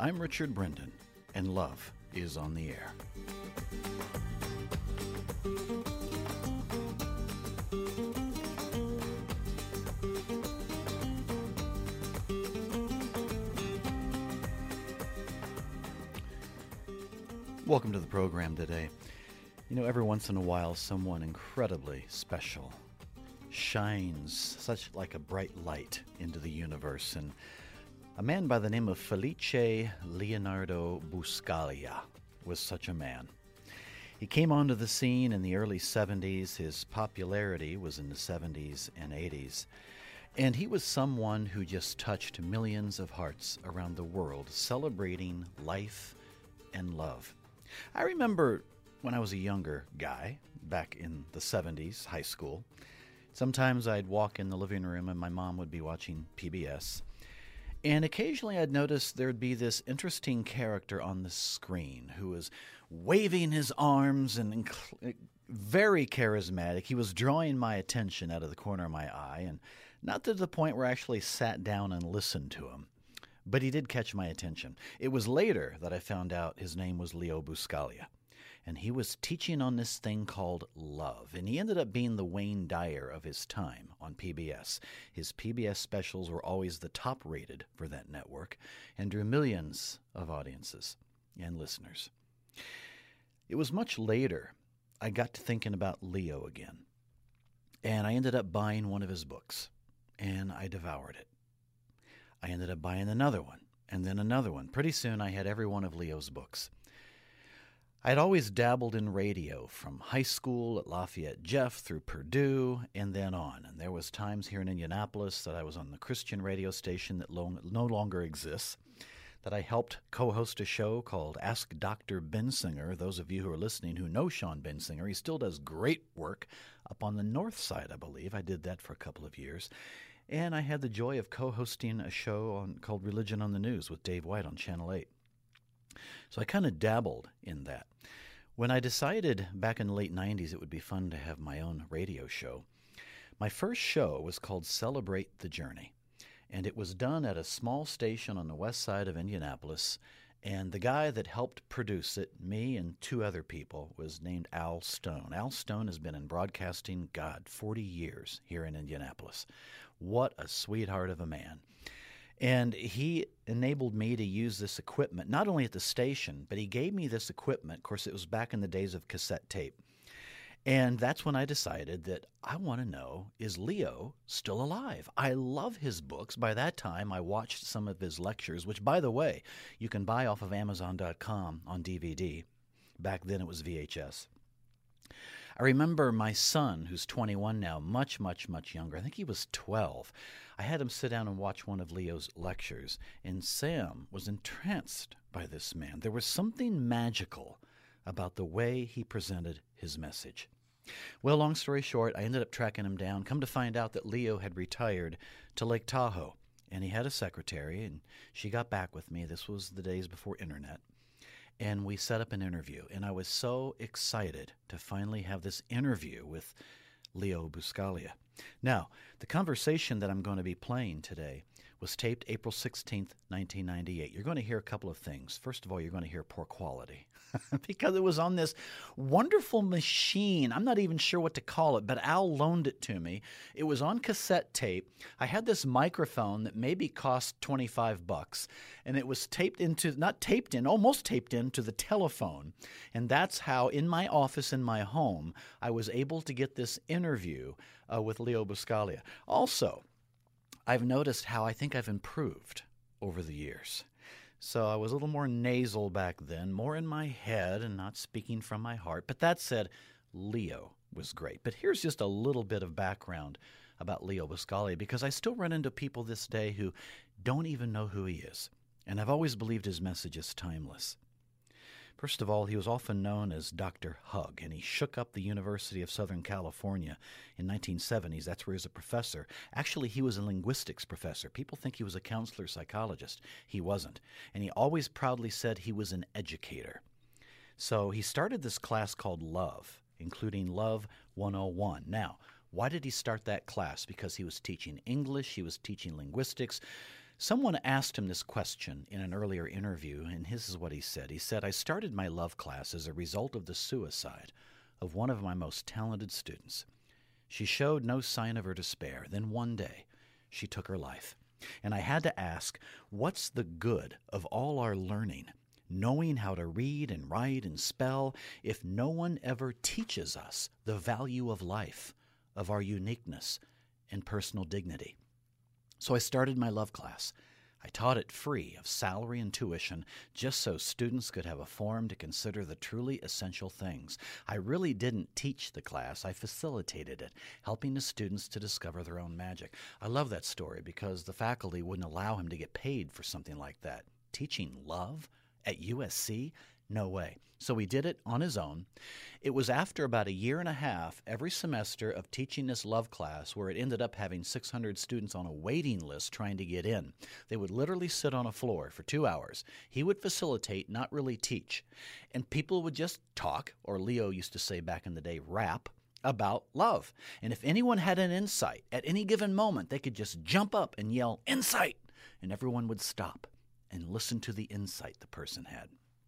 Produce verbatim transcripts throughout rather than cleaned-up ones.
I'm Richard Brendan, and Love is on the Air. Welcome to the program today. You know, every once in a while, someone incredibly special shines such like a bright light into the universe, and a man by the name of Felice Leonardo Buscaglia was such a man. He came onto the scene in the early seventies. His popularity was in the seventies and eighties. And he was someone who just touched millions of hearts around the world, celebrating life and love. I remember when I was a younger guy, back in the seventies, high school, sometimes I'd walk in the living room and my mom would be watching P B S. And occasionally I'd notice there'd be this interesting character on the screen who was waving his arms and inc- very charismatic. He was drawing my attention out of the corner of my eye, and not to the point where I actually sat down and listened to him. But he did catch my attention. It was later that I found out his name was Leo Buscaglia. And he was teaching on this thing called love. And he ended up being the Wayne Dyer of his time on P B S. His P B S specials were always the top rated for that network and drew millions of audiences and listeners. It was much later I got to thinking about Leo again. And I ended up buying one of his books. And I devoured it. I ended up buying another one, and then another one. Pretty soon I had every one of Leo's books. I'd always dabbled in radio, from high school at Lafayette Jeff through Purdue and then on. And there was times here in Indianapolis that I was on the Christian radio station that lo- no longer exists, that I helped co-host a show called Ask Doctor Bensinger. Those of you who are listening who know Sean Bensinger, he still does great work up on the north side, I believe. I did that for a couple of years. And I had the joy of co-hosting a show on, called Religion on the News with Dave White on Channel eight. So I kind of dabbled in that. When I decided back in the late nineties it would be fun to have my own radio show, my first show was called Celebrate the Journey. And it was done at a small station on the west side of Indianapolis. And the guy that helped produce it, me and two other people, was named Al Stone. Al Stone has been in broadcasting, God, forty years here in Indianapolis. What a sweetheart of a man. And he enabled me to use this equipment, not only at the station, but he gave me this equipment. Of course, it was back in the days of cassette tape. And that's when I decided that I want to know, is Leo still alive? I love his books. By that time, I watched some of his lectures, which, by the way, you can buy off of Amazon dot com on D V D. Back then, it was V H S. I remember my son, who's twenty-one now, much, much, much younger. I think he was twelve. I had him sit down and watch one of Leo's lectures, and Sam was entranced by this man. There was something magical about the way he presented his message. Well, long story short, I ended up tracking him down. Come to find out that Leo had retired to Lake Tahoe, and he had a secretary, and she got back with me. This was the days before internet. And we set up an interview, and I was so excited to finally have this interview with Leo Buscaglia. Now, the conversation that I'm going to be playing today was taped April sixteenth, nineteen ninety-eight. You're going to hear a couple of things. First of all, you're going to hear poor quality because it was on this wonderful machine. I'm not even sure what to call it, but Al loaned it to me. It was on cassette tape. I had this microphone that maybe cost twenty-five bucks, and it was taped into, not taped in, almost taped into the telephone. And that's how, in my office in my home, I was able to get this interview uh, with Leo Buscaglia. Also, I've noticed how I think I've improved over the years. So I was a little more nasal back then, more in my head and not speaking from my heart. But that said, Leo was great. But here's just a little bit of background about Leo Buscaglia, because I still run into people this day who don't even know who he is. And I've always believed his message is timeless. First of all, he was often known as Doctor Hug, and he shook up the University of Southern California in nineteen seventies. That's where he was a professor. Actually, he was a linguistics professor. People think he was a counselor psychologist. He wasn't. And he always proudly said he was an educator. So he started this class called Love, including Love one oh one. Now, why did he start that class? Because he was teaching English, he was teaching linguistics. Someone asked him this question in an earlier interview, and this is what he said. He said, I started my love class as a result of the suicide of one of my most talented students. She showed no sign of her despair. Then one day, she took her life. And I had to ask, what's the good of all our learning, knowing how to read and write and spell, if no one ever teaches us the value of life, of our uniqueness and personal dignity? So I started my love class. I taught it free of salary and tuition, just so students could have a forum to consider the truly essential things. I really didn't teach the class, I facilitated it, helping the students to discover their own magic. I love that story because the faculty wouldn't allow him to get paid for something like that. Teaching love at U S C? No way. So he did it on his own. It was after about a year and a half every semester of teaching this love class where it ended up having six hundred students on a waiting list trying to get in. They would literally sit on a floor for two hours. He would facilitate, not really teach. And people would just talk, or Leo used to say back in the day, rap, about love. And if anyone had an insight at any given moment, they could just jump up and yell, "Insight!" And everyone would stop and listen to the insight the person had.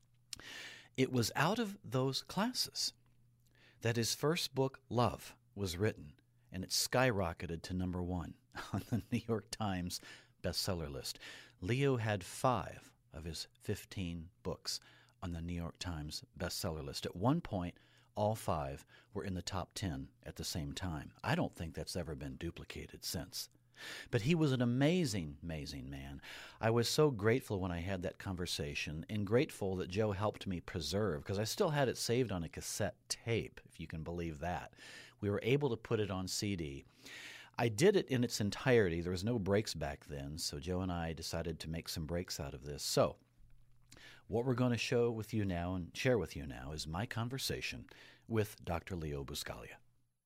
It was out of those classes that his first book, Love, was written, and it skyrocketed to number one on the New York Times bestseller list. Leo had five of his fifteen books on the New York Times bestseller list. At one point, all five were in the top ten at the same time. I don't think that's ever been duplicated since. But he was an amazing, amazing man. I was so grateful when I had that conversation, and grateful that Joe helped me preserve, because I still had it saved on a cassette tape, if you can believe that. We were able to put it on C D. I did it in its entirety. There was no breaks back then, so Joe and I decided to make some breaks out of this. So what we're going to show with you now and share with you now is my conversation with Doctor Leo Buscaglia.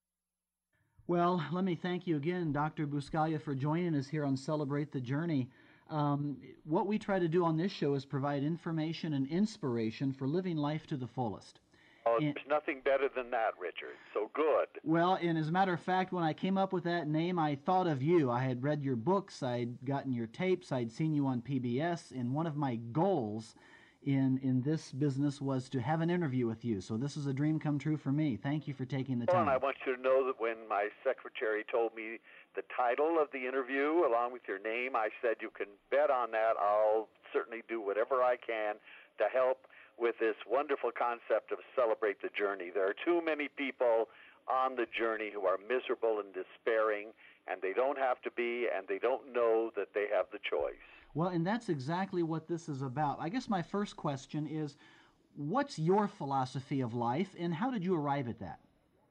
Well, let me thank you again, Doctor Buscaglia, for joining us here on Celebrate the Journey. Um, what we try to do on this show is provide information and inspiration for living life to the fullest. Oh, and, there's nothing better than that, Richard. So good. Well, and as a matter of fact, when I came up with that name, I thought of you. I had read your books, I'd gotten your tapes, I'd seen you on P B S, and one of my goals in in this business was to have an interview with you. So this is a dream come true for me. Thank you for taking the time. Well, and I want you to know that when my secretary told me the title of the interview along with your name, I said you can bet on that. I'll certainly do whatever I can to help with this wonderful concept of Celebrate the Journey. There are too many people on the journey who are miserable and despairing, and they don't have to be, and they don't know that they have the choice. Well, and that's exactly what this is about. I guess my first question is, what's your philosophy of life, and how did you arrive at that?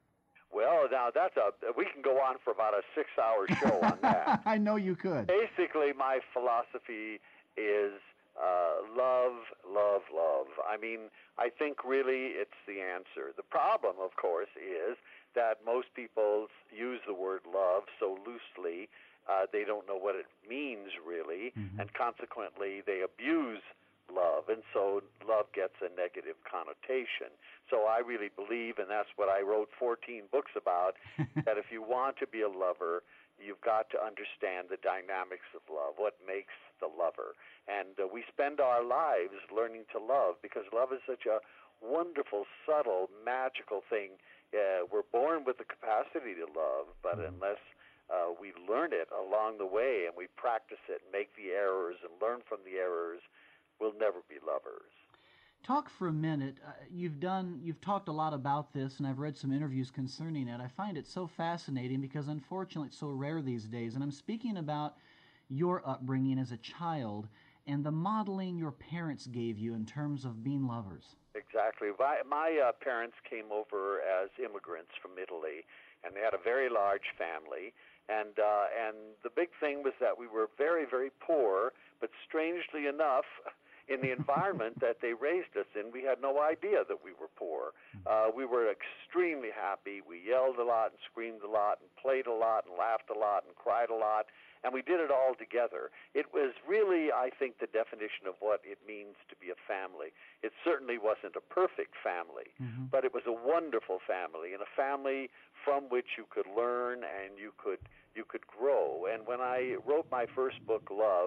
Well, now that's a, we can go on for about a six-hour show on that. I know you could. Basically, my philosophy is uh, love, love, love. I mean, I think really it's the answer. The problem, of course, is that most people use the word love so loosely. Uh, they don't know what it means, really, mm-hmm. and consequently they abuse love, and so love gets a negative connotation. So I really believe, and that's what I wrote fourteen books about, that if you want to be a lover, you've got to understand the dynamics of love, what makes the lover. And uh, we spend our lives learning to love, because love is such a wonderful, subtle, magical thing. Uh, we're born with the capacity to love, but mm-hmm. unless Uh, we learn it along the way, and we practice it, and make the errors, and learn from the errors, we'll never be lovers. Talk for a minute. Uh, you've done, you've talked a lot about this, and I've read some interviews concerning it. I find it so fascinating because, unfortunately, it's so rare these days. And I'm speaking about your upbringing as a child and the modeling your parents gave you in terms of being lovers. Exactly. My, my uh, parents came over as immigrants from Italy, and they had a very large family. And uh, and the big thing was that we were very, very poor, but strangely enough, in the environment that they raised us in, we had no idea that we were poor. Uh, we were extremely happy. We yelled a lot and screamed a lot and played a lot and laughed a lot and cried a lot, and we did it all together. It was really, I think, the definition of what it means to be a family. It certainly wasn't a perfect family, mm-hmm. but it was a wonderful family, and a family from which you could learn and you could you could grow. And when I wrote my first book, Love,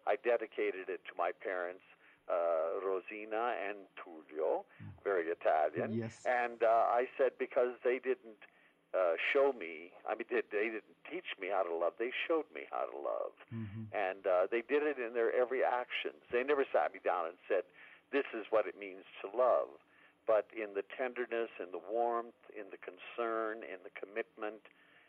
I dedicated it to my parents, uh, Rosina and Tullio, very Italian. Yes. And uh, I said, because they didn't uh, show me, I mean, they, they didn't teach me how to love, they showed me how to love. Mm-hmm. And uh, they did it in their every actions. They never sat me down and said, this is what it means to love. But in the tenderness, in the warmth, in the concern, in the commitment,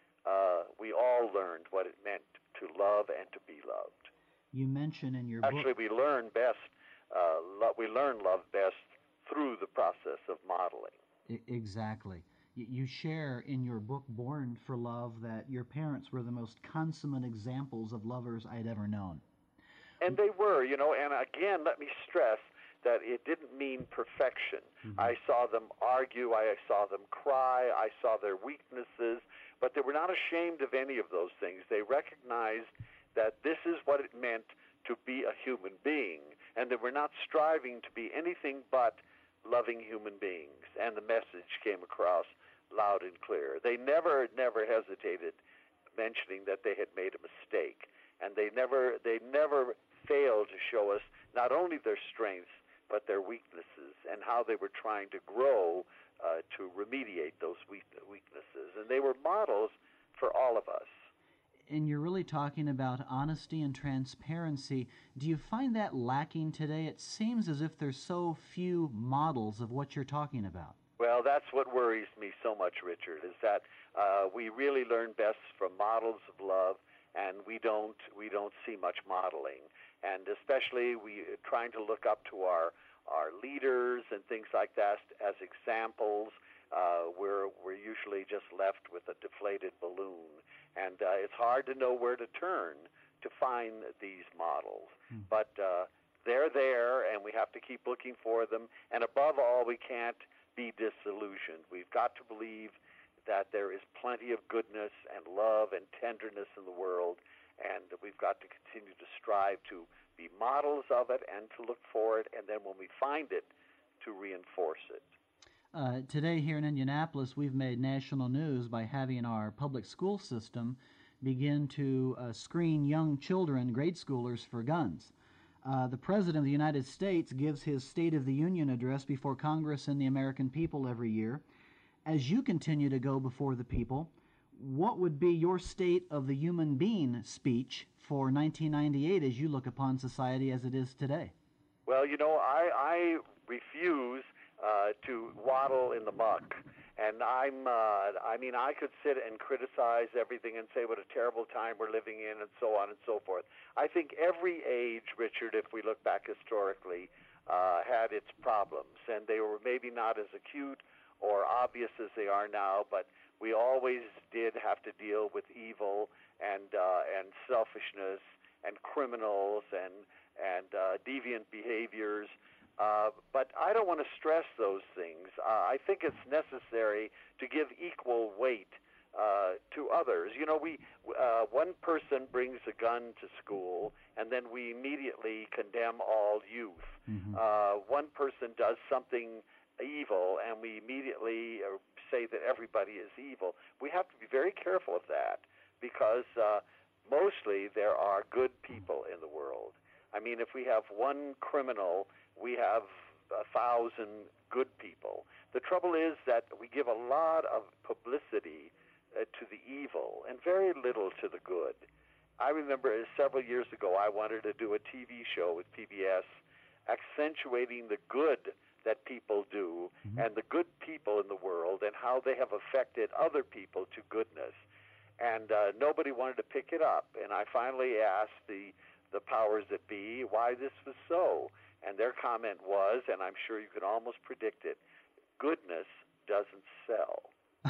uh, we all learned what it meant to love and to be loved. You mention in your Actually, book... we learn best, uh, lo- we learn love best through the process of modeling. I- exactly. You, you share in your book, Born for Love, that your parents were the most consummate examples of lovers I'd ever known. And they were, you know, and again, let me stress that it didn't mean perfection. Mm-hmm. I saw them argue, I saw them cry, I saw their weaknesses, but they were not ashamed of any of those things. They recognized that this is what it meant to be a human being, and they were not striving to be anything but loving human beings, and the message came across loud and clear. They never, never hesitated mentioning that they had made a mistake, and they never, they never failed to show us not only their strengths, but their weaknesses, and how they were trying to grow uh, to remediate those weaknesses. And they were models for all of us. And you're really talking about honesty and transparency. Do you find that lacking today? It seems as if there's so few models of what you're talking about. Well, that's what worries me so much, Richard, is that uh, we really learn best from models of love, and we don't we don't see much modeling. And especially we trying to look up to our our leaders and things like that as examples. Uh, we're we're usually just left with a deflated balloon, and uh, it's hard to know where to turn to find these models. Hmm. But uh, they're there, and we have to keep looking for them. And above all, we can't be disillusioned. We've got to believe that there is plenty of goodness and love and tenderness in the world, and we've got to continue to strive to be models of it and to look for it, and then when we find it, to reinforce it. Uh, today here in Indianapolis, we've made national news by having our public school system begin to uh, screen young children, grade schoolers, for guns. Uh, the President of the United States gives his State of the Union address before Congress and the American people every year. As you continue to go before the people, what would be your State of the Human Being speech for nineteen ninety-eight as you look upon society as it is today? Well, you know, I, I refuse uh, to waddle in the muck. And I'm, uh, I mean, I could sit and criticize everything and say what a terrible time we're living in and so on and so forth. I think every age, Richard, if we look back historically, uh, had its problems. And they were maybe not as acute or obvious as they are now, but we always did have to deal with evil and uh, and selfishness and criminals and and uh, deviant behaviors. Uh, but I don't want to stress those things. Uh, I think it's necessary to give equal weight uh, to others. You know, we uh, one person brings a gun to school, and then we immediately condemn all youth. Mm-hmm. Uh, one person does something evil, and we immediately uh, say that everybody is evil. We have to be very careful of that, because uh, mostly there are good people in the world. I mean, if we have one criminal, we have a thousand good people. The trouble is that we give a lot of publicity uh, to the evil and very little to the good. I remember uh, several years ago I wanted to do a T V show with P B S accentuating the good that people do, mm-hmm. and the good people in the world and how they have affected other people to goodness. And uh, nobody wanted to pick it up. And I finally asked the, the powers that be why this was so. And their comment was, and I'm sure you can almost predict it, goodness doesn't sell.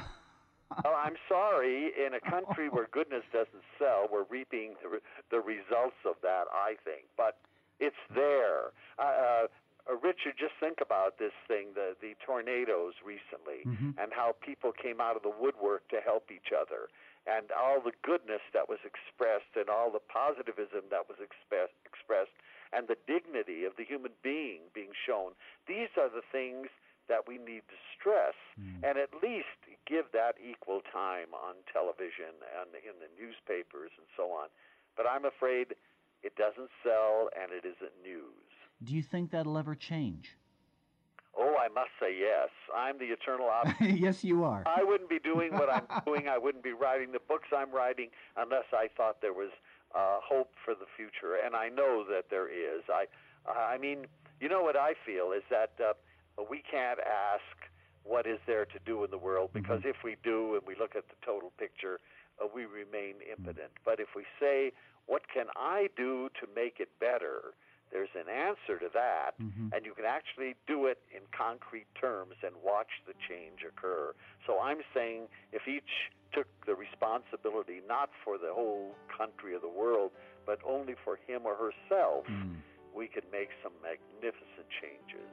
Well, I'm sorry, in a country where goodness doesn't sell, we're reaping the, the results of that, I think. But it's there. Uh, Uh, Richard, just think about this thing, the, the tornadoes recently, mm-hmm. and how people came out of the woodwork to help each other, and all the goodness that was expressed, and all the positivism that was express, expressed, and the dignity of the human being being shown. These are the things that we need to stress, mm. and at least give that equal time on television and in the newspapers and so on. But I'm afraid it doesn't sell, and it isn't news. Do you think that'll ever change? Oh, I must say yes. I'm the eternal optimist. Yes, you are. I wouldn't be doing what I'm doing. I wouldn't be writing the books I'm writing unless I thought there was uh, hope for the future, and I know that there is. I, I mean, you know what I feel is that uh, we can't ask what is there to do in the world, because mm-hmm. if we do and we look at the total picture, uh, we remain impotent. Mm-hmm. But if we say, what can I do to make it better, there's an answer to that, mm-hmm. and you can actually do it in concrete terms and watch the change occur. So I'm saying if each took the responsibility not for the whole country or the world, but only for him or herself, mm. we could make some magnificent changes.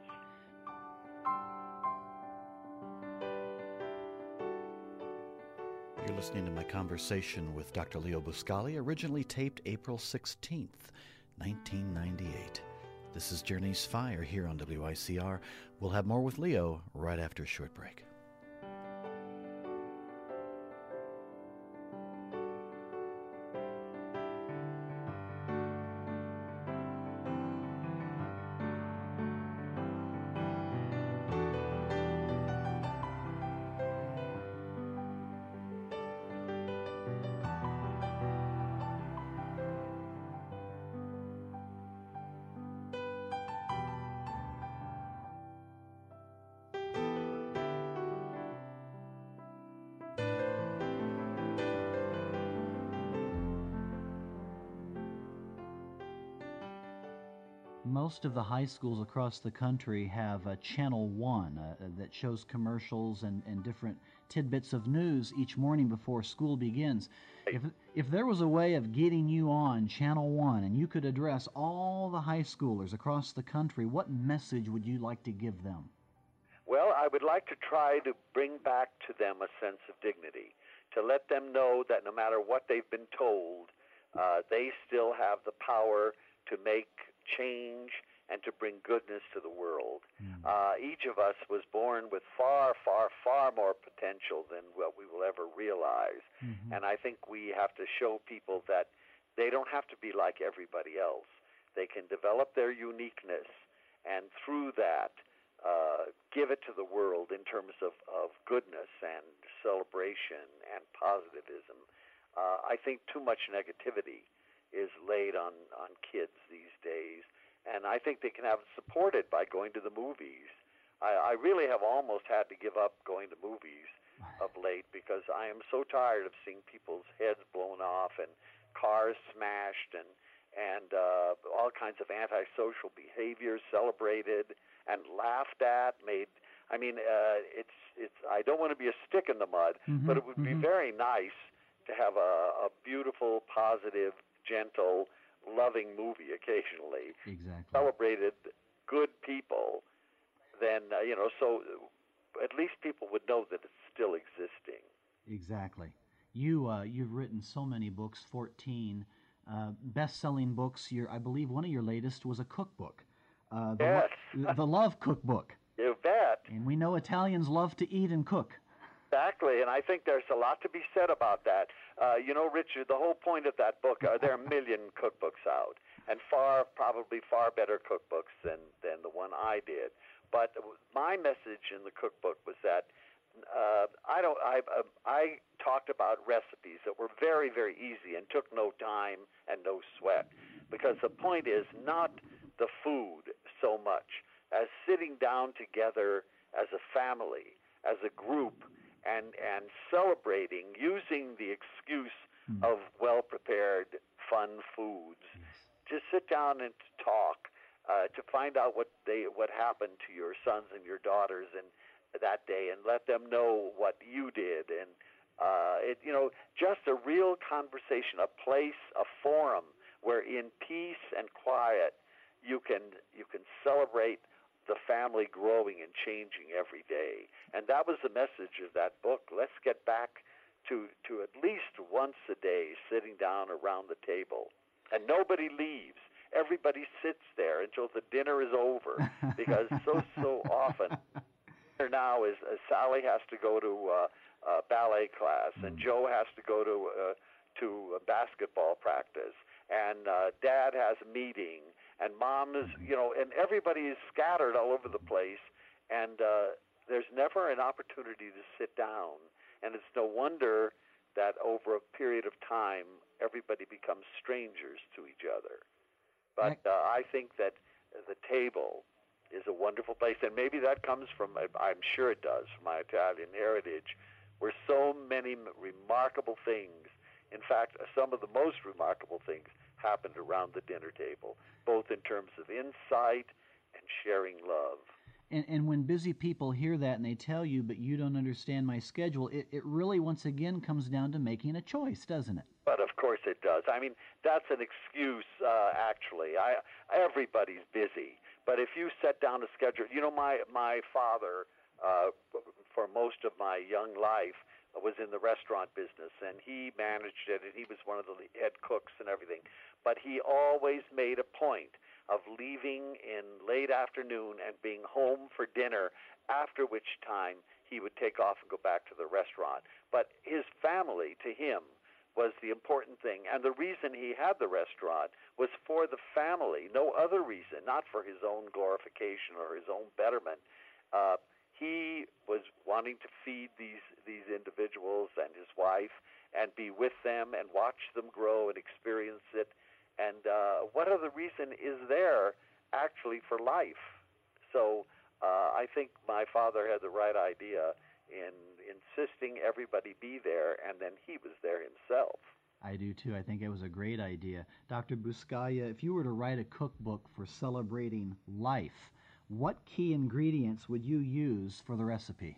You're listening to my conversation with Doctor Leo Buscaglia, originally taped April sixteenth, nineteen ninety-eight. This is Journey's Fire here on W I C R. We'll have more with Leo right after a short break. Most of the high schools across the country have a Channel One uh, that shows commercials and, and different tidbits of news each morning before school begins. If if there was a way of getting you on Channel One and you could address all the high schoolers across the country, what message would you like to give them? Well, I would like to try to bring back to them a sense of dignity, to let them know that no matter what they've been told, uh, they still have the power to make change and to bring goodness to the world. Mm. Uh, each of us was born with far, far, far more potential than what we will ever realize. Mm-hmm. And I think we have to show people that they don't have to be like everybody else. They can develop their uniqueness, and through that, uh, give it to the world in terms of, of goodness and celebration and positivism. Uh, I think too much negativity is laid on, on kids these days, and I think they can have it supported by going to the movies. I, I really have almost had to give up going to movies of late because I am so tired of seeing people's heads blown off and cars smashed and and uh, all kinds of antisocial behaviors celebrated and laughed at. Made I mean, uh, it's it's. I don't want to be a stick in the mud, mm-hmm, but it would mm-hmm. be very nice to have a, a beautiful, positive, gentle, loving movie occasionally. Exactly. Celebrated good people, then, uh, you know, so at least people would know that it's still existing. Exactly. You, uh, you've written so many books, fourteen uh, best-selling books. Your, I believe one of your latest was a cookbook. Uh, the, yes. Lo- the Love Cookbook. You bet. And we know Italians love to eat and cook. Exactly, and I think there's a lot to be said about that. Uh, you know, Richard, the whole point of that book, uh, there are a million cookbooks out, and far, probably far better cookbooks than, than the one I did. But my message in the cookbook was that uh, I don't. I uh, I talked about recipes that were very, very easy and took no time and no sweat, because the point is not the food so much as sitting down together as a family, as a group, and and celebrating, using the excuse mm. of well-prepared, fun foods, yes. to sit down and to talk, uh, to find out what they what happened to your sons and your daughters and that day, and let them know what you did, and uh, it you know just a real conversation, a place, a forum where in peace and quiet you can you can celebrate the family growing and changing every day. And that was the message of that book. Let's get back to, to at least once a day sitting down around the table. And nobody leaves. Everybody sits there until the dinner is over, because so, so often now is uh, Sally has to go to uh, uh, ballet class, and Joe has to go to uh, to uh, basketball practice, and uh, Dad dad has a meeting, and mom is, you know, and everybody is scattered all over the place, and uh, there's never an opportunity to sit down. And it's no wonder that over a period of time, everybody becomes strangers to each other. But uh, I think that the table is a wonderful place, and maybe that comes from, I'm sure it does, from my Italian heritage, where so many remarkable things, in fact, some of the most remarkable things happened around the dinner table, both in terms of insight and sharing love. And, and when busy people hear that and they tell you, but you don't understand my schedule, it, it really, once again, comes down to making a choice, doesn't it? But of course it does. I mean, that's an excuse, uh, actually. I, everybody's busy. But if you set down a schedule, you know, my, my father, uh, for most of my young life, was in the restaurant business, and he managed it, and he was one of the head cooks and everything. But he always made a point of leaving in late afternoon and being home for dinner, after which time he would take off and go back to the restaurant. But his family, to him, was the important thing. And the reason he had the restaurant was for the family, no other reason, not for his own glorification or his own betterment. Uh, he was wanting to feed these, these individuals and his wife and be with them and watch them grow and experience it. And uh, what other reason is there actually for life? So uh, I think my father had the right idea in insisting everybody be there, and then he was there himself. I do too. I think it was a great idea. Doctor Buscaglia, if you were to write a cookbook for celebrating life, what key ingredients would you use for the recipe?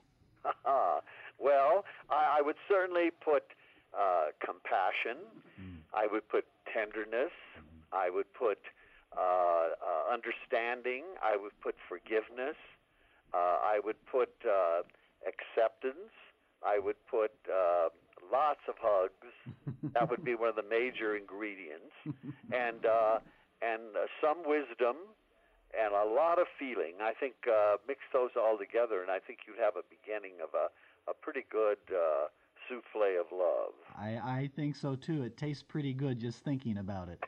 Well, I, I would certainly put uh, compassion. Mm. I would put tenderness. Mm. I would put uh, uh, understanding. I would put forgiveness. Uh, I would put uh, acceptance. I would put uh, lots of hugs. That would be one of the major ingredients. And, uh, and uh, some wisdom. And a lot of feeling. I think uh, mix those all together, and I think you'd have a beginning of a, a pretty good uh, souffle of love. I, I think so, too. It tastes pretty good just thinking about it.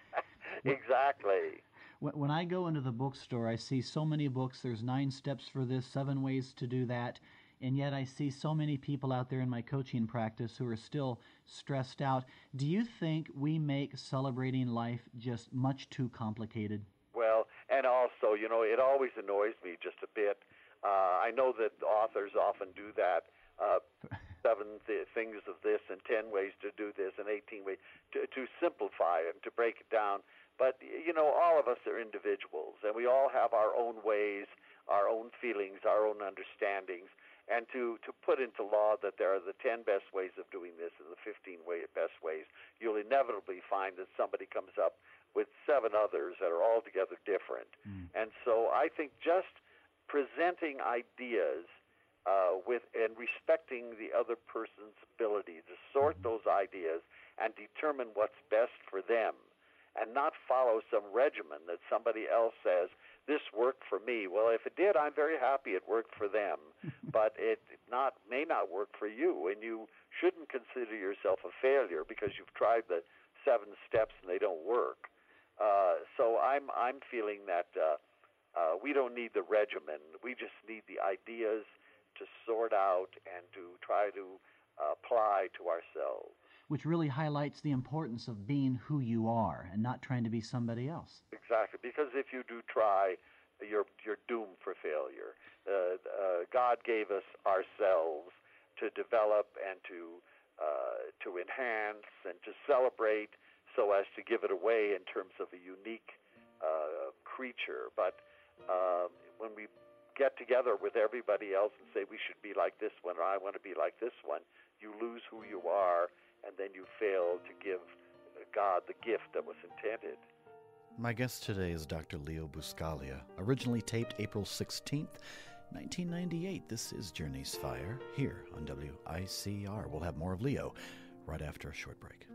Exactly. When, when I go into the bookstore, I see so many books. There's nine steps for this, seven ways to do that. And yet I see so many people out there in my coaching practice who are still stressed out. Do you think we make celebrating life just much too complicated? Well, and also, you know, it always annoys me just a bit. Uh, I know that authors often do that, uh, seven th- things of this and ten ways to do this and eighteen ways to, to simplify it and to break it down. But, you know, all of us are individuals, and we all have our own ways, our own feelings, our own understandings. And to, to put into law that there are the ten best ways of doing this and the fifteen way, best ways, you'll inevitably find that somebody comes up with seven others that are altogether different. Mm. And so I think just presenting ideas uh, with and respecting the other person's ability to sort those ideas and determine what's best for them, and not follow some regimen that somebody else says, this worked for me. Well, if it did, I'm very happy it worked for them, but it not may not work for you, and you shouldn't consider yourself a failure because you've tried the seven steps and they don't work. Uh, so I'm I'm feeling that uh, uh, we don't need the regimen. We just need the ideas to sort out and to try to uh, apply to ourselves. Which really highlights the importance of being who you are and not trying to be somebody else. Exactly, because if you do try, you're you're doomed for failure. Uh, uh, God gave us ourselves to develop and to uh, to enhance and to celebrate, so as to give it away in terms of a unique uh, creature. But uh, when we get together with everybody else and say we should be like this one or I want to be like this one, you lose who you are, and then you fail to give God the gift that was intended. My guest today is Doctor Leo Buscaglia, originally taped April sixteenth, nineteen ninety-eight. This is Journey's Fire here on W I C R. We'll have more of Leo right after a short break.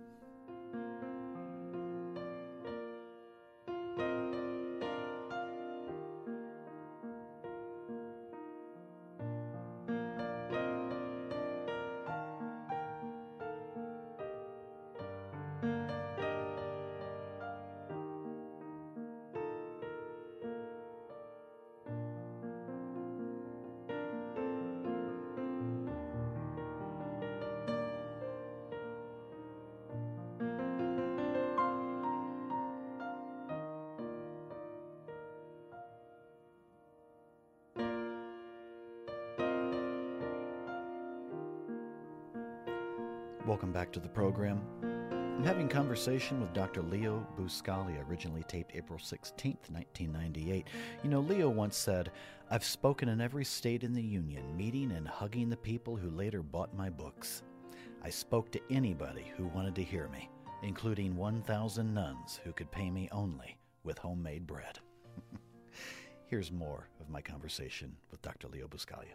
Welcome back to the program. I'm having conversation with Doctor Leo Buscaglia, originally taped April sixteenth, nineteen ninety-eight. You know, Leo once said, "I've spoken in every state in the Union, meeting and hugging the people who later bought my books. I spoke to anybody who wanted to hear me, including one thousand nuns who could pay me only with homemade bread." Here's more of my conversation with Doctor Leo Buscaglia.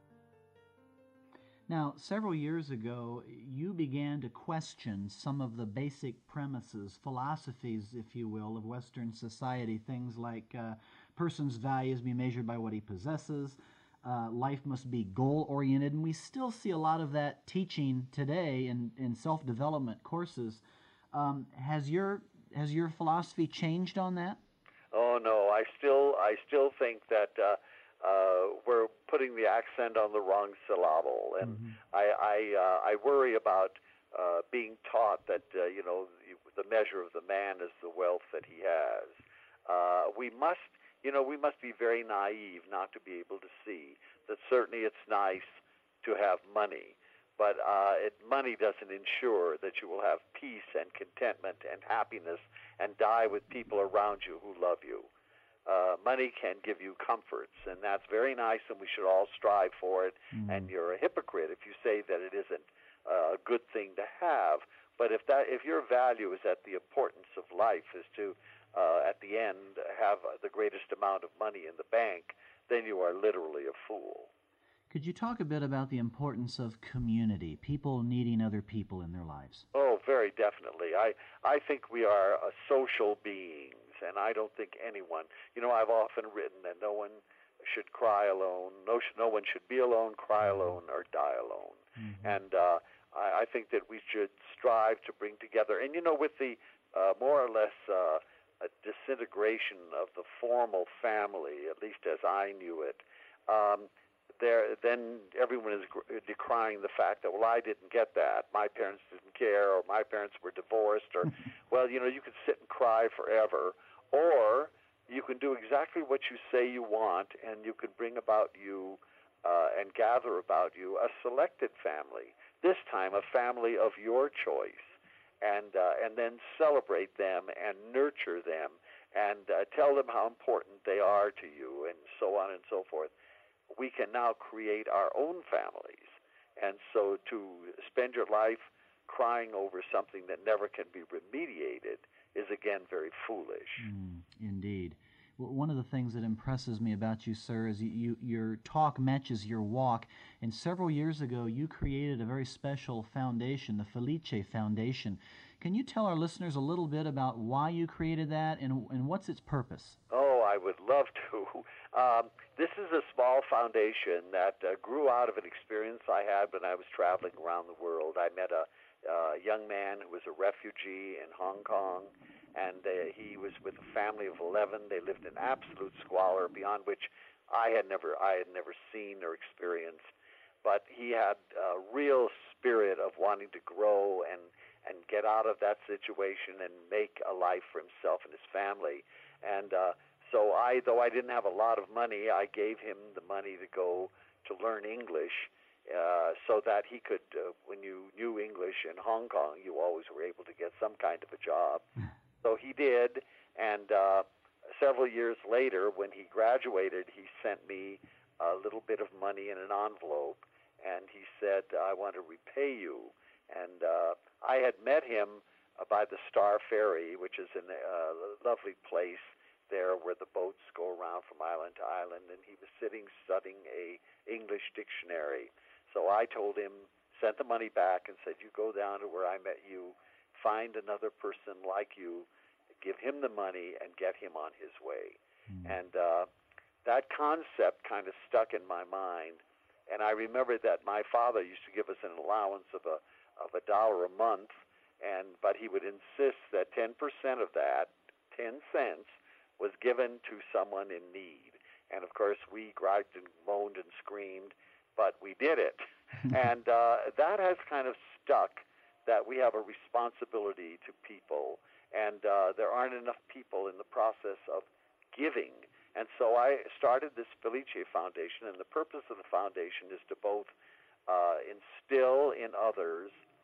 Now, several years ago, you began to question some of the basic premises, philosophies, if you will, of Western society. Things like uh, person's values be measured by what he possesses, uh, life must be goal-oriented, and we still see a lot of that teaching today in, in self-development courses. Um, has your has your philosophy changed on that? Oh no, I still I still think that uh, uh, we're putting the accent on the wrong syllable, and mm-hmm. I I, uh, I worry about uh, being taught that uh, you know the measure of the man is the wealth that he has. Uh, we must you know we must be very naive not to be able to see that certainly it's nice to have money, but uh, it, money doesn't ensure that you will have peace and contentment and happiness and die with people around you who love you. Uh, money can give you comforts, and that's very nice, and we should all strive for it. Mm-hmm. And you're a hypocrite if you say that it isn't uh, a good thing to have. But if that, if your value is that the importance of life is to, uh, at the end, have the greatest amount of money in the bank, then you are literally a fool. Could you talk a bit about the importance of community, people needing other people in their lives? Oh, very definitely. I, I think we are a social beings, and I don't think anyone, you know, I've often written that no one should cry alone, no, no one should be alone, cry alone, or die alone. Mm-hmm. And uh, I, I think that we should strive to bring together, and you know, with the uh, more or less uh, a disintegration of the formal family, at least as I knew it, um, There, then everyone is decrying the fact that, well, I didn't get that. My parents didn't care, or my parents were divorced, or, well, you know, you can sit and cry forever, or you can do exactly what you say you want, and you can bring about you uh, and gather about you a selected family, this time a family of your choice, and uh, and then celebrate them and nurture them and uh, tell them how important they are to you, and so on and so forth. We can now create our own families. And so to spend your life crying over something that never can be remediated is, again, very foolish. Mm, indeed. Well, one of the things that impresses me about you, sir, is you, you, your talk matches your walk. And several years ago, you created a very special foundation, the Felice Foundation. Can you tell our listeners a little bit about why you created that and, and what's its purpose? Oh, I would love to. Um, this is a small foundation that uh, grew out of an experience I had when I was traveling around the world. I met a uh, young man who was a refugee in Hong Kong, and uh, he was with a family of eleven. They lived in absolute squalor, beyond which I had never, I had never seen or experienced. But he had a real spirit of wanting to grow and and get out of that situation and make a life for himself and his family. And uh, so I, though I didn't have a lot of money, I gave him the money to go to learn English uh, so that he could, uh, when you knew English in Hong Kong, you always were able to get some kind of a job. So he did, and uh, several years later, when he graduated, he sent me a little bit of money in an envelope, and he said, "I want to repay you." And uh, I had met him uh, by the Star Ferry, which is in a uh, lovely place there where the boats go around from island to island, and he was sitting studying a English dictionary. So I told him, sent the money back and said, "You go down to where I met you, find another person like you, give him the money, and get him on his way." Mm. And uh, that concept kind of stuck in my mind. And I remember that my father used to give us an allowance of a of a dollar a month, and but he would insist that ten percent of that, ten cents, was given to someone in need. And of course, we griped and moaned and screamed, but we did it. And uh, that has kind of stuck, that we have a responsibility to people, and uh, there aren't enough people in the process of giving. And so I started this Felice Foundation, and the purpose of the foundation is to both uh, instill in others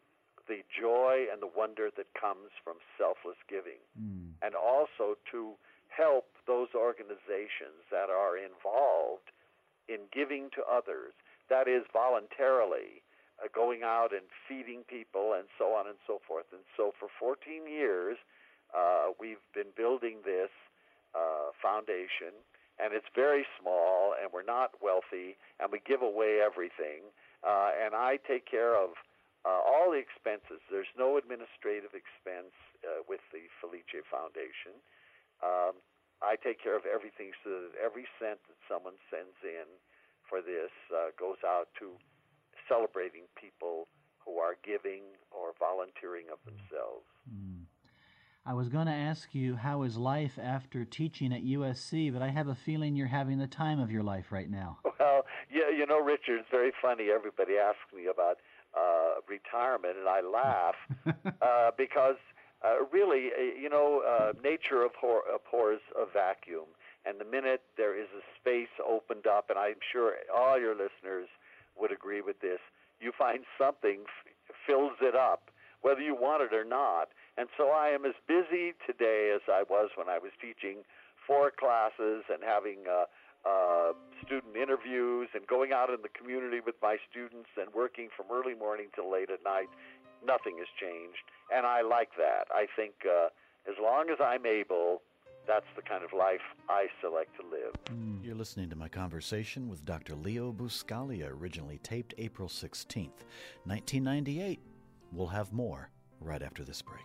the joy and the wonder that comes from selfless giving, Mm. and also to help those organizations that are involved in giving to others, that is voluntarily uh, going out and feeding people and so on and so forth. And so for fourteen years, uh, we've been building this uh, foundation, and it's very small, and we're not wealthy, and we give away everything. Uh, and I take care of uh, all the expenses. There's no administrative expense uh, with the Felice Foundation. Um, I take care of everything so that every cent that someone sends in for this uh, goes out to celebrating people who are giving or volunteering of themselves. Mm. I was going to ask you, how is life after teaching at U S C, but I have a feeling you're having the time of your life right now. Well, yeah, you know, Richard, it's very funny. Everybody asks me about uh, retirement, and I laugh uh, because uh, really, uh, you know, uh, nature abhor- abhors a vacuum. And the minute there is a space opened up, and I'm sure all your listeners would agree with this, you find something f- fills it up, whether you want it or not. And so I am as busy today as I was when I was teaching four classes and having uh, uh, student interviews and going out in the community with my students and working from early morning till late at night. Nothing has changed, and I like that. I think uh, as long as I'm able, that's the kind of life I select to live. Mm. You're listening to my conversation with Doctor Leo Buscaglia, originally taped April sixteenth, nineteen ninety-eight. We'll have more right after this break.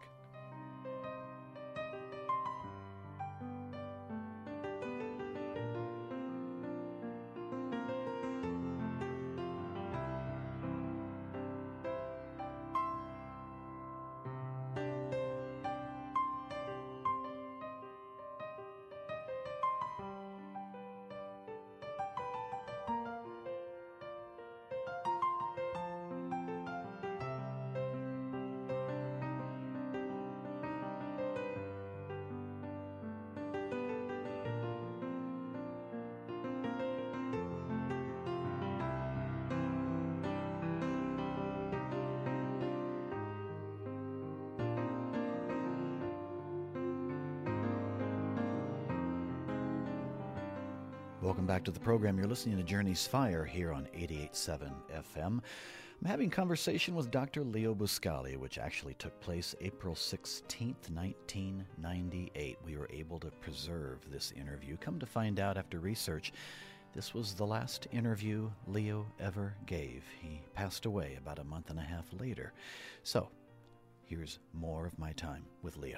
Welcome back to the program. You're listening to Journey's Fire here on eighty-eight point seven F M. I'm having a conversation with Doctor Leo Buscaglia, which actually took place April sixteenth, nineteen ninety-eight. We were able to preserve this interview. Come to find out after research, this was the last interview Leo ever gave. He passed away about a month and a half later. So, here's more of my time with Leo.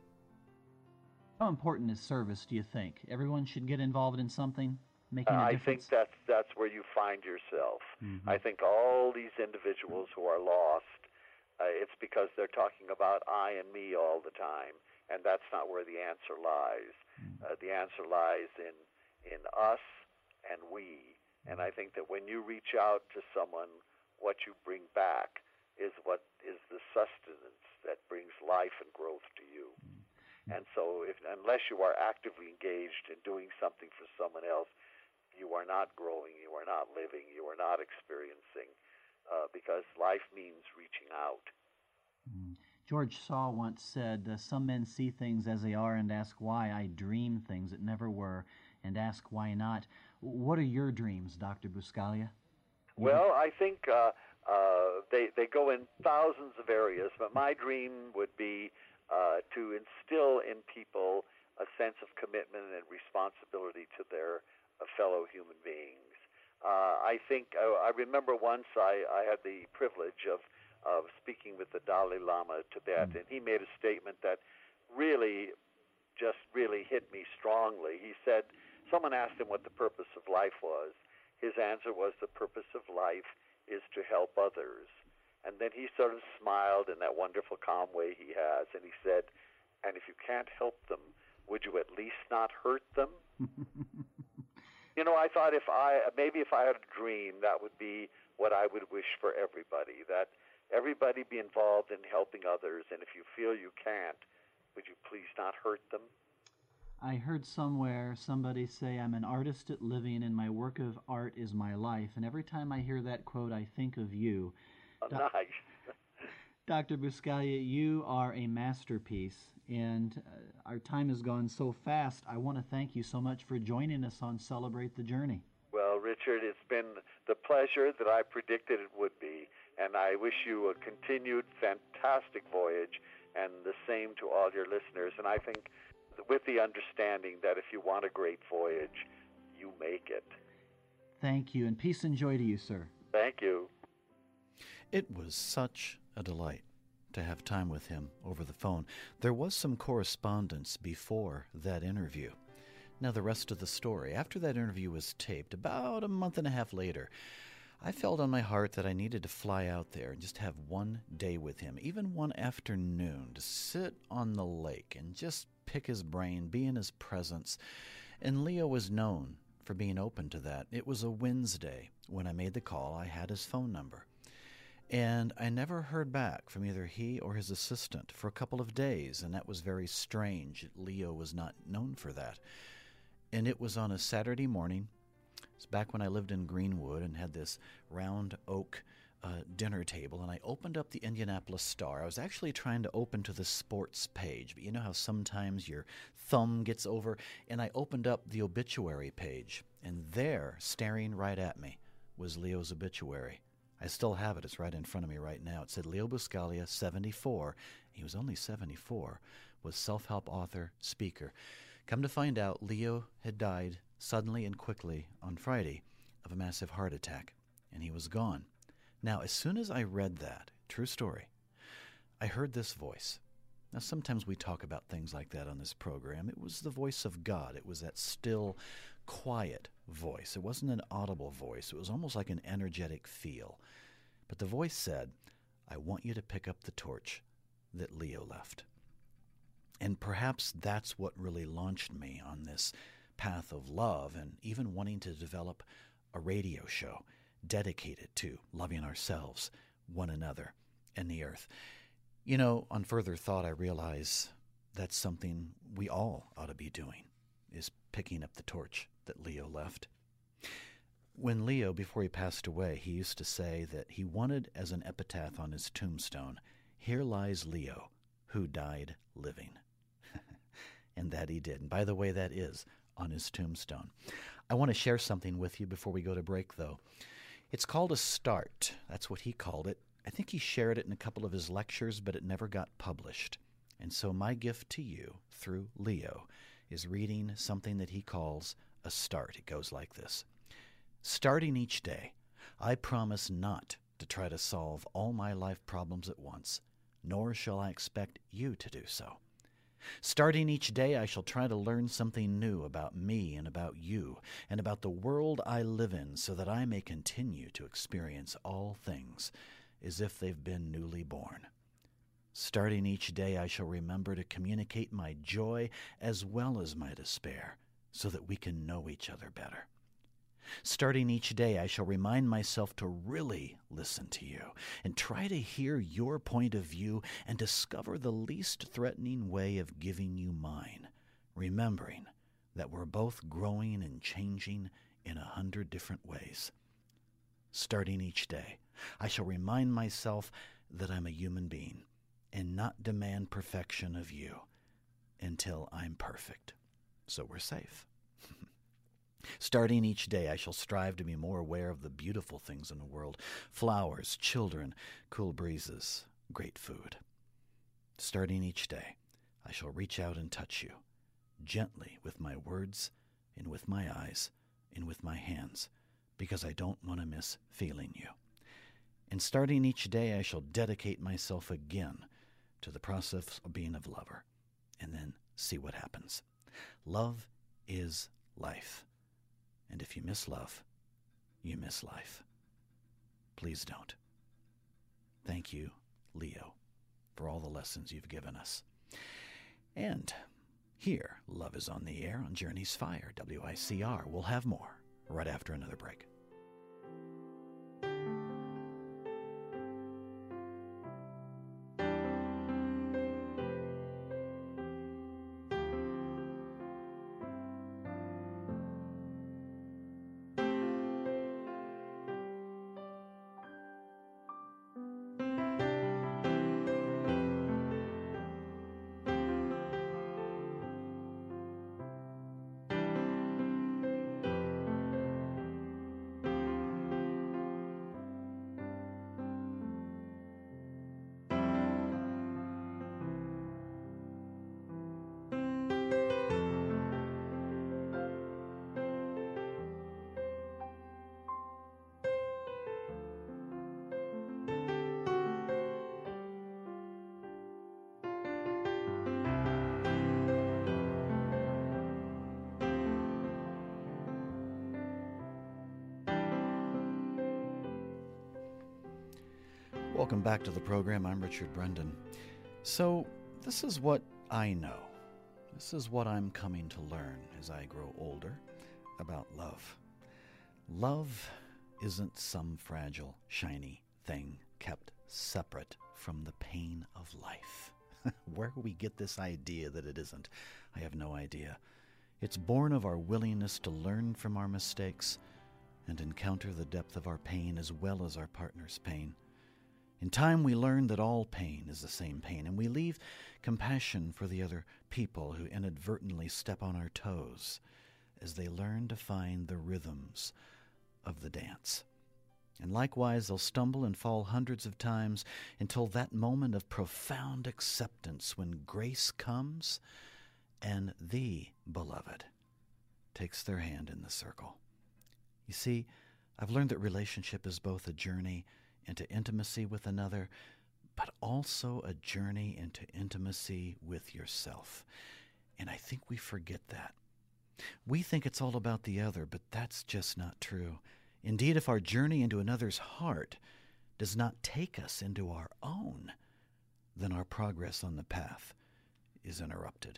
How important is service, do you think? Everyone should get involved in something, making a Uh, I difference? think that's that's where you find yourself. Mhm. I think all these individuals who are lost, uh, it's because they're talking about I and me all the time, and that's not where the answer lies. Uh, the answer lies in in us and we. And I think that when you reach out to someone, what you bring back is what is the sustenance that brings life and growth to you. And so if, unless you are actively engaged in doing something for someone else, you are not growing, you are not living, you are not experiencing, uh, because life means reaching out. Mm. George Saw once said, uh, some men see things as they are and ask why. I dream things that never were and ask why not. What are your dreams, Doctor Buscaglia? Well, I think uh, uh, they, they go in thousands of areas, but my dream would be Uh, to instill in people a sense of commitment and responsibility to their uh, fellow human beings. Uh, I think, uh, I remember once I, I had the privilege of, of speaking with the Dalai Lama of Tibet, mm. and he made a statement that really, just really hit me strongly. He said, someone asked him what the purpose of life was. His answer was, the purpose of life is to help others. And then he sort of smiled in that wonderful, calm way he has, and he said, and if you can't help them, would you at least not hurt them? You know, I thought if I, maybe if I had a dream, that would be what I would wish for everybody, that everybody be involved in helping others, and if you feel you can't, would you please not hurt them? I heard somewhere somebody say, I'm an artist at living, and my work of art is my life. And every time I hear that quote, I think of you. Oh, nice. Doctor Buscaglia, you are a masterpiece, and uh, our time has gone so fast. I want to thank you so much for joining us on Celebrate the Journey. Well, Richard, it's been the pleasure that I predicted it would be, and I wish you a continued fantastic voyage, and the same to all your listeners. And I think with the understanding that if you want a great voyage, you make it. Thank you, and peace and joy to you, sir. Thank you. It was such a delight to have time with him over the phone. There was some correspondence before that interview. Now, the rest of the story. After that interview was taped, about a month and a half later, I felt on my heart that I needed to fly out there and just have one day with him, even one afternoon, to sit on the lake and just pick his brain, be in his presence. And Leo was known for being open to that. It was a Wednesday. When I made the call, I had his phone number. And I never heard back from either he or his assistant for a couple of days, and that was very strange. Leo was not known for that. And it was on a Saturday morning. It's back when I lived in Greenwood and had this round oak uh, dinner table, and I opened up the Indianapolis Star. I was actually trying to open to the sports page, but you know how sometimes your thumb gets over, and I opened up the obituary page, and there, staring right at me, was Leo's obituary. I still have it. It's right in front of me right now. It said Leo Buscaglia, seventy-four. He was only seventy-four, was self-help author, speaker. Come to find out, Leo had died suddenly and quickly on Friday of a massive heart attack, and he was gone. Now, as soon as I read that, true story, I heard this voice. Now, sometimes we talk about things like that on this program. It was the voice of God. It was that still, quiet voice. It wasn't an audible voice. It was almost like an energetic feel. But the voice said, I want you to pick up the torch that Leo left. And perhaps that's what really launched me on this path of love and even wanting to develop a radio show dedicated to loving ourselves, one another, and the earth. You know, on further thought, I realize that's something we all ought to be doing, is picking up the torch that Leo left. When Leo, before he passed away, he used to say that he wanted as an epitaph on his tombstone, here lies Leo, who died living. And that he did. And by the way, that is on his tombstone. I want to share something with you before we go to break, though. It's called a start. That's what he called it. I think he shared it in a couple of his lectures, but it never got published. And so my gift to you, through Leo, is reading something that he calls a start. It goes like this. Starting each day, I promise not to try to solve all my life problems at once, nor shall I expect you to do so. Starting each day, I shall try to learn something new about me and about you and about the world I live in so that I may continue to experience all things as if they've been newly born. Starting each day, I shall remember to communicate my joy as well as my despair so that we can know each other better. Starting each day, I shall remind myself to really listen to you and try to hear your point of view and discover the least threatening way of giving you mine, remembering that we're both growing and changing in a hundred different ways. Starting each day, I shall remind myself that I'm a human being and not demand perfection of you until I'm perfect, so we're safe. Starting each day, I shall strive to be more aware of the beautiful things in the world, flowers, children, cool breezes, great food. Starting each day, I shall reach out and touch you, gently with my words and with my eyes and with my hands, because I don't want to miss feeling you. And starting each day, I shall dedicate myself again to the process of being a lover, and then see what happens. Love is life. And if you miss love, you miss life. Please don't. Thank you, Leo, for all the lessons you've given us. And here, Love is on the Air on Journey's Fire, W I C R. We'll have more right after another break. Welcome back to the program. I'm Richard Brendan. So, this is what I know. This is what I'm coming to learn as I grow older about love. Love isn't some fragile, shiny thing kept separate from the pain of life. Where we get this idea that it isn't, I have no idea. It's born of our willingness to learn from our mistakes and encounter the depth of our pain as well as our partner's pain. In time, we learn that all pain is the same pain, and we leave compassion for the other people who inadvertently step on our toes as they learn to find the rhythms of the dance. And likewise, they'll stumble and fall hundreds of times until that moment of profound acceptance when grace comes and the beloved takes their hand in the circle. You see, I've learned that relationship is both a journey into intimacy with another, but also a journey into intimacy with yourself. And I think we forget that. We think it's all about the other, but that's just not true. Indeed, if our journey into another's heart does not take us into our own, then our progress on the path is interrupted.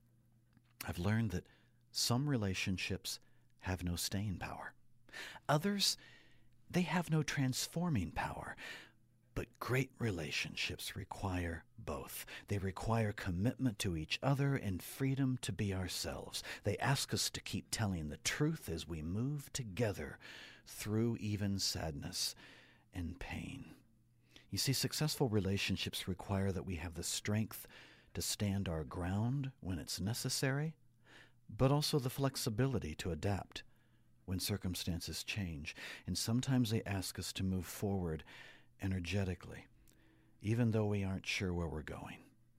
I've learned that some relationships have no staying power. Others, they have no transforming power. But great relationships require both. They require commitment to each other and freedom to be ourselves. They ask us to keep telling the truth as we move together through even sadness and pain. You see, successful relationships require that we have the strength to stand our ground when it's necessary, but also the flexibility to adapt when circumstances change. And sometimes they ask us to move forward energetically, even though we aren't sure where we're going.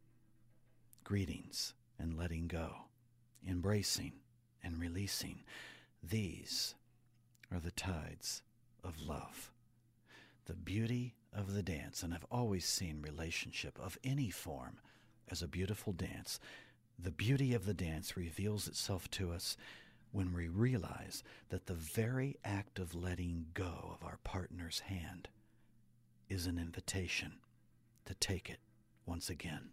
Greetings and letting go, embracing and releasing. These are the tides of love, the beauty of the dance. And I've always seen relationship of any form as a beautiful dance. The beauty of the dance reveals itself to us when we realize that the very act of letting go of our partner's hand is an invitation to take it once again.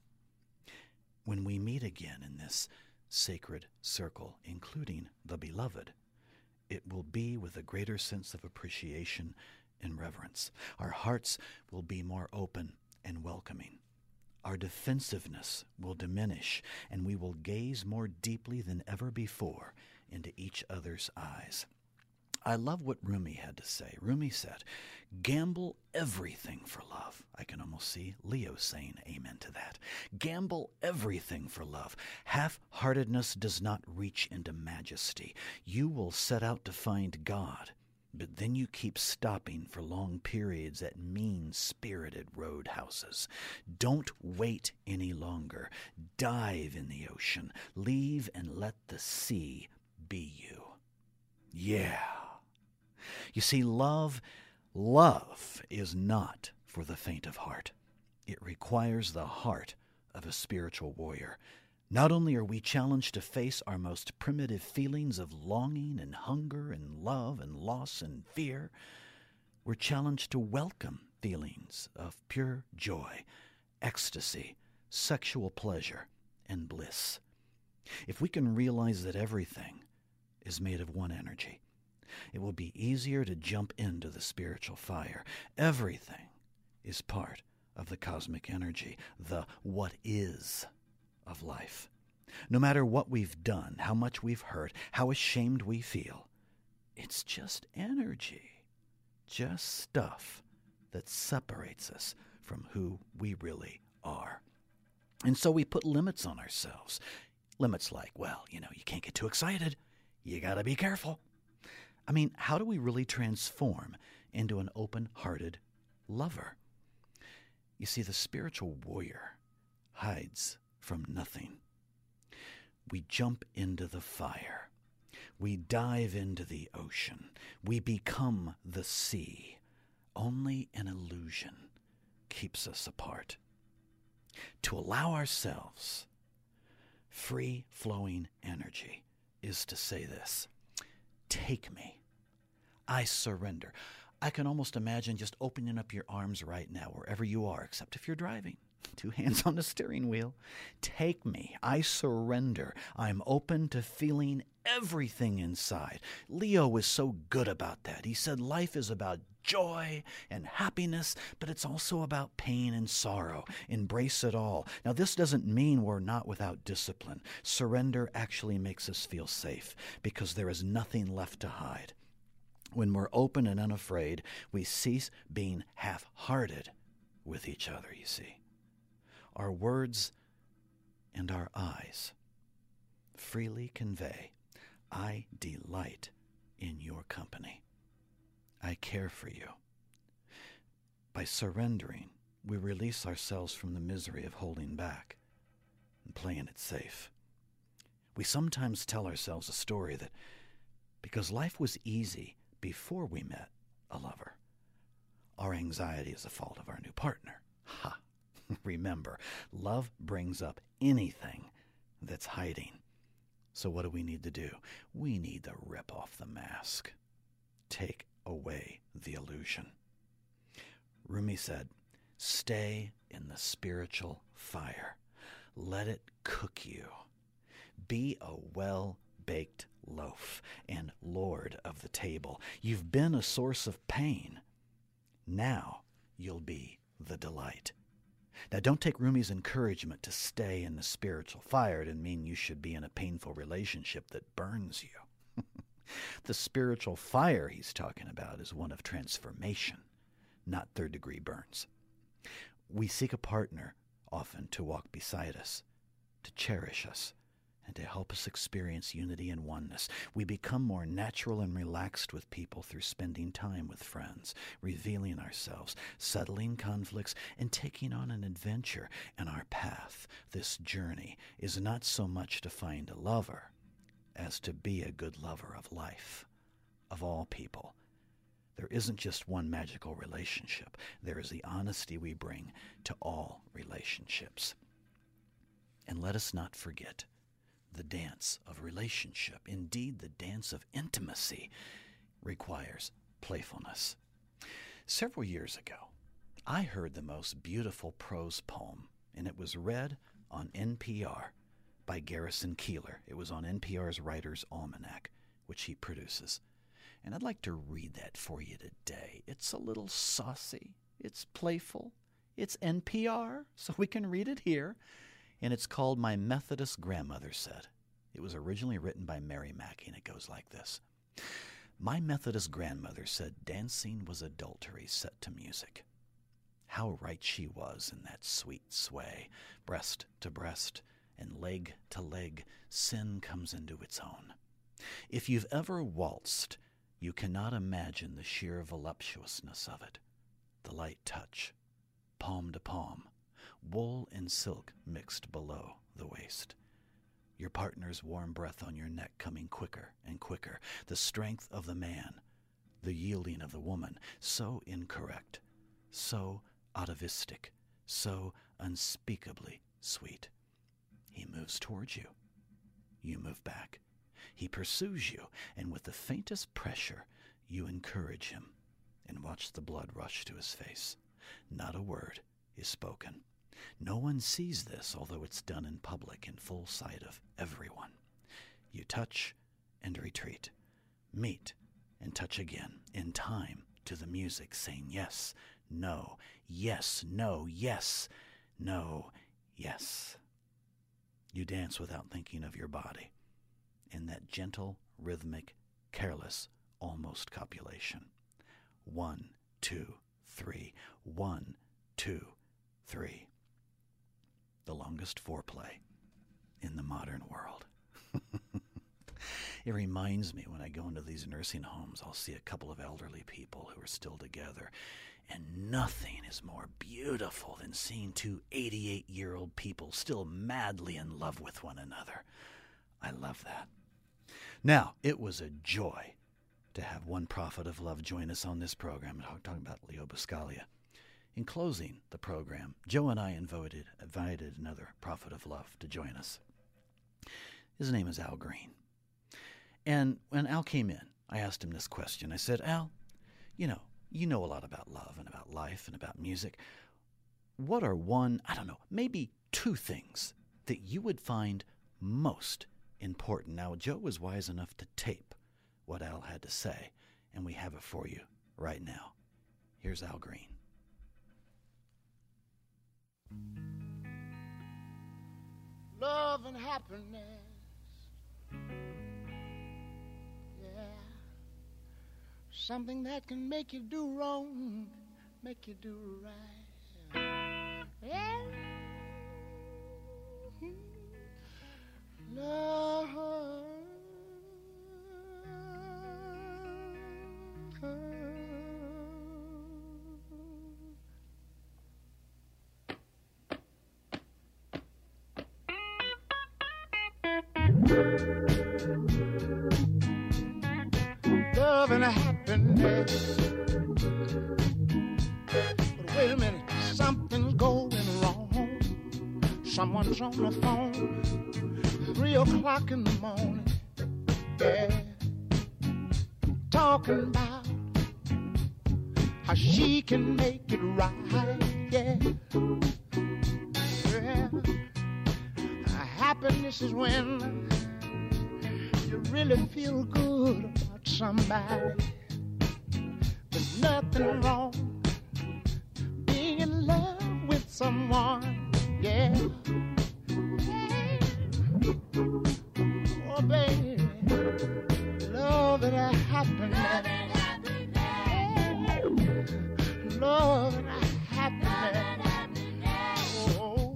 When we meet again in this sacred circle, including the beloved, it will be with a greater sense of appreciation and reverence. Our hearts will be more open and welcoming. Our defensiveness will diminish, and we will gaze more deeply than ever before into each other's eyes. I love what Rumi had to say. Rumi said, "Gamble everything for love." I can almost see Leo saying amen to that. Gamble everything for love. Half-heartedness does not reach into majesty. You will set out to find God, but then you keep stopping for long periods at mean-spirited roadhouses. Don't wait any longer. Dive in the ocean. Leave and let the sea be you. Yeah. You see, love, love is not for the faint of heart. It requires the heart of a spiritual warrior. Not only are we challenged to face our most primitive feelings of longing and hunger and love and loss and fear, we're challenged to welcome feelings of pure joy, ecstasy, sexual pleasure, and bliss. If we can realize that everything is made of one energy, it will be easier to jump into the spiritual fire. Everything is part of the cosmic energy, the what is of life. No matter what we've done, how much we've hurt, how ashamed we feel, it's just energy, just stuff that separates us from who we really are. And so we put limits on ourselves. Limits like, well, you know, you can't get too excited. You gotta be careful. I mean, how do we really transform into an open-hearted lover? You see, the spiritual warrior hides from nothing. We jump into the fire. We dive into the ocean. We become the sea. Only an illusion keeps us apart. To allow ourselves free-flowing energy is to say this: take me. I surrender. I can almost imagine just opening up your arms right now, wherever you are, except if you're driving. Two hands on the steering wheel. Take me. I surrender. I'm open to feeling everything inside. Leo was so good about that. He said life is about joy and happiness, but it's also about pain and sorrow. Embrace it all. Now, this doesn't mean we're not without discipline. Surrender actually makes us feel safe because there is nothing left to hide. When we're open and unafraid, we cease being half-hearted with each other, you see. Our words and our eyes freely convey, I delight in your company. I care for you. By surrendering, we release ourselves from the misery of holding back and playing it safe. We sometimes tell ourselves a story that because life was easy before we met a lover, our anxiety is the fault of our new partner. Ha! Remember, love brings up anything that's hiding. So what do we need to do? We need to rip off the mask. Take away the illusion. Rumi said, stay in the spiritual fire. Let it cook you. Be a well-baked loaf and lord of the table. You've been a source of pain. Now you'll be the delight. Now, don't take Rumi's encouragement to stay in the spiritual fire to mean you should be in a painful relationship that burns you. The spiritual fire he's talking about is one of transformation, not third-degree burns. We seek a partner often to walk beside us, to cherish us, and to help us experience unity and oneness. We become more natural and relaxed with people through spending time with friends, revealing ourselves, settling conflicts, and taking on an adventure. And our path, this journey, is not so much to find a lover as to be a good lover of life, of all people. There isn't just one magical relationship. There is the honesty we bring to all relationships. And let us not forget the dance of relationship. Indeed, the dance of intimacy requires playfulness. Several years ago, I heard the most beautiful prose poem, and it was read on N P R by Garrison Keillor. It was on N P R's Writer's Almanac, which he produces. And I'd like to read that for you today. It's a little saucy. It's playful. It's N P R, so we can read it here. And it's called My Methodist Grandmother Said. It was originally written by Mary Mackey, and it goes like this. My Methodist grandmother said dancing was adultery set to music. How right she was in that sweet sway, breast to breast and leg to leg, sin comes into its own. If you've ever waltzed, you cannot imagine the sheer voluptuousness of it. The light touch, palm to palm, wool and silk mixed below the waist. Your partner's warm breath on your neck coming quicker and quicker. The strength of the man, the yielding of the woman, so incorrect, so atavistic, so unspeakably sweet. He moves towards you. You move back. He pursues you, and with the faintest pressure, you encourage him and watch the blood rush to his face. Not a word is spoken. No one sees this, although it's done in public in full sight of everyone. You touch and retreat, meet and touch again, in time to the music, saying yes, no, yes, no, yes, no, yes. You dance without thinking of your body, in that gentle, rhythmic, careless, almost copulation. One, two, three, one, two, three. The longest foreplay in the modern world. It reminds me when I go into these nursing homes, I'll see a couple of elderly people who are still together, and nothing is more beautiful than seeing two eighty-eight-year-old people still madly in love with one another. I love that. Now, it was a joy to have one prophet of love join us on this program. I'm talking about Leo Buscaglia. In closing the program, Joe and I invited, invited another prophet of love to join us. His name is Al Green. And when Al came in, I asked him this question. I said, Al, you know, you know a lot about love and about life and about music. What are one, I don't know, maybe two things that you would find most important? Now, Joe was wise enough to tape what Al had to say, and we have it for you right now. Here's Al Green. Love and happiness, yeah, something that can make you do wrong, make you do right, yeah. Love. Love and happiness. But wait a minute, something's going wrong. Someone's on the phone, three o'clock in the morning, yeah, talking about how she can make it right, yeah. Yeah. Happiness is when you really feel good about somebody. There's nothing wrong being in love with someone, yeah. Oh, baby, love and happiness. Love and happiness. Oh.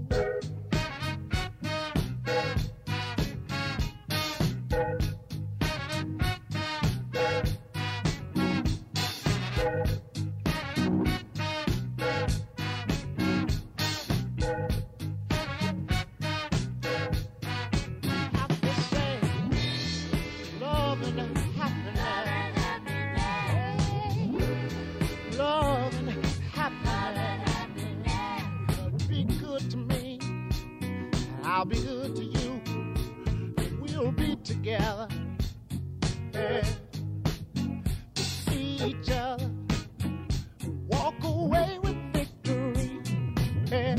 I'll be good to you. We'll be together. Yeah. To see each other. Walk away with victory. Yeah.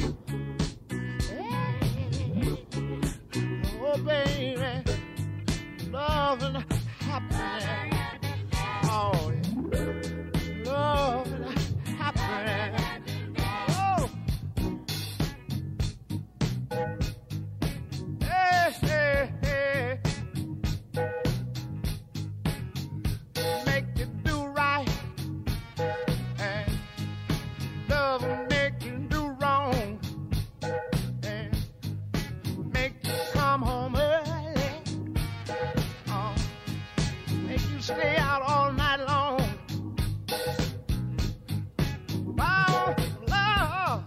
Yeah. Oh, baby. Love and happiness. Oh, yeah. Love and happiness. Oh. Hey, hey. Make you do right, and love will make you do wrong, and make you come home early, uh, make you stay out all night long. Oh, love.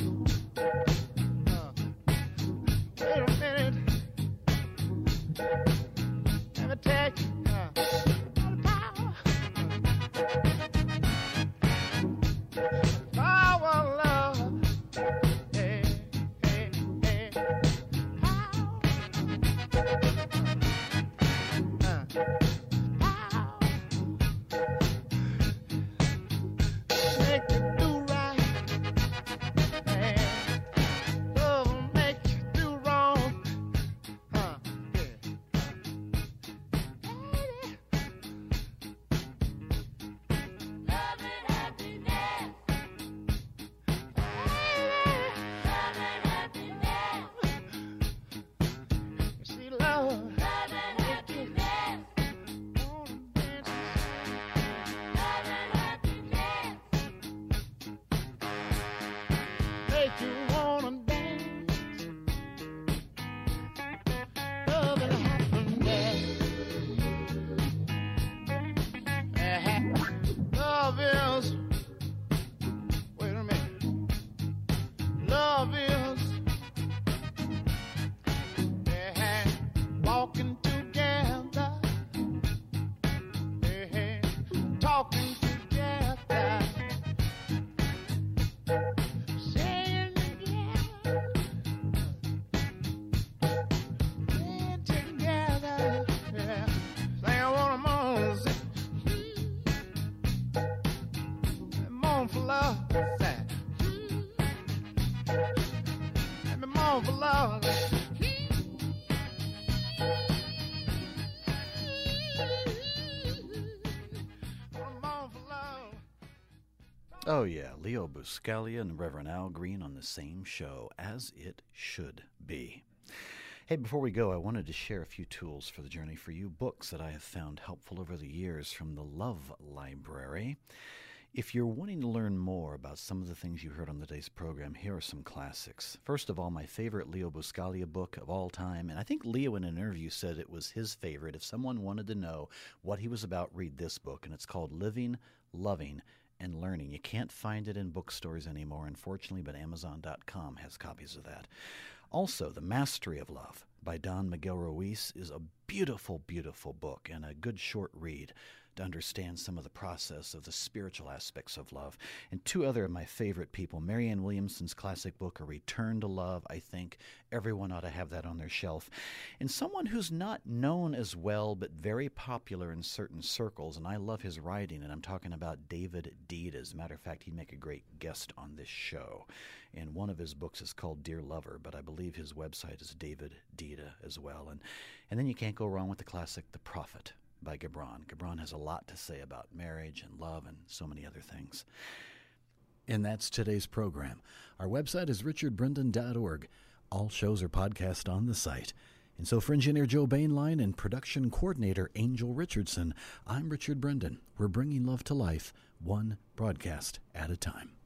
Uh, wait a minute. Let me tell you, uh, power, power, love, hey, hey, hey, power, uh, power, make you do right, and love will make you do wrong, huh, yeah. You see, love, make you wanna dance. love. Sad. Let me mourn for love. Oh yeah, Leo Buscaglia and Reverend Al Green on the same show, as it should be. Hey, before we go, I wanted to share a few tools for the journey for you, books that I have found helpful over the years from the Love Library. If you're wanting to learn more about some of the things you heard on today's program, here are some classics. First of all, my favorite Leo Buscaglia book of all time, and I think Leo in an interview said it was his favorite. If someone wanted to know what he was about, read this book, and it's called Living, Loving, and Learning. You can't find it in bookstores anymore, unfortunately, but Amazon dot com has copies of that. Also, The Mastery of Love by Don Miguel Ruiz is a beautiful, beautiful book and a good short read to understand some of the process of the spiritual aspects of love. And two other of my favorite people, Marianne Williamson's classic book, A Return to Love. I think everyone ought to have that on their shelf. And someone who's not known as well, but very popular in certain circles, and I love his writing, and I'm talking about David Deida. As a matter of fact, he'd make a great guest on this show. And one of his books is called Dear Lover, but I believe his website is David Deida as well. And, and then you can't go wrong with the classic The Prophet by Gibran. Gibran has a lot to say about marriage and love and so many other things. And that's today's program. Our website is richard brendan dot org. All shows are podcast on the site. And so for engineer Joe Bainline and production coordinator Angel Richardson, I'm Richard Brendan. We're bringing love to life, one broadcast at a time.